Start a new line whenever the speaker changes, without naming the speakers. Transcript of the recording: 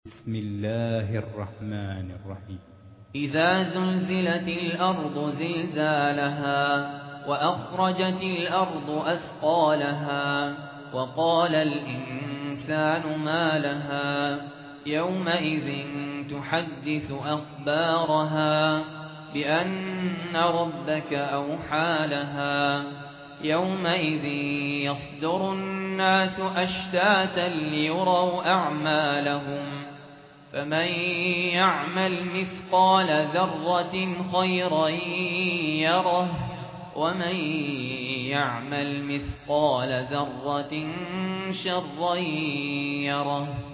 بسم الله الرحمن الرحيم.
إذا زلزلت الأرض زلزالها وأخرجت الأرض أثقالها وقال الإنسان ما لها يومئذ تحدث أخبارها بأن ربك أوحى لها يومئذ يصدر الناس أشتاتا ليروا أعمالهم فمن يعمل مثقال ذرة خيرا يره ومن يعمل مثقال ذرة شرا يره.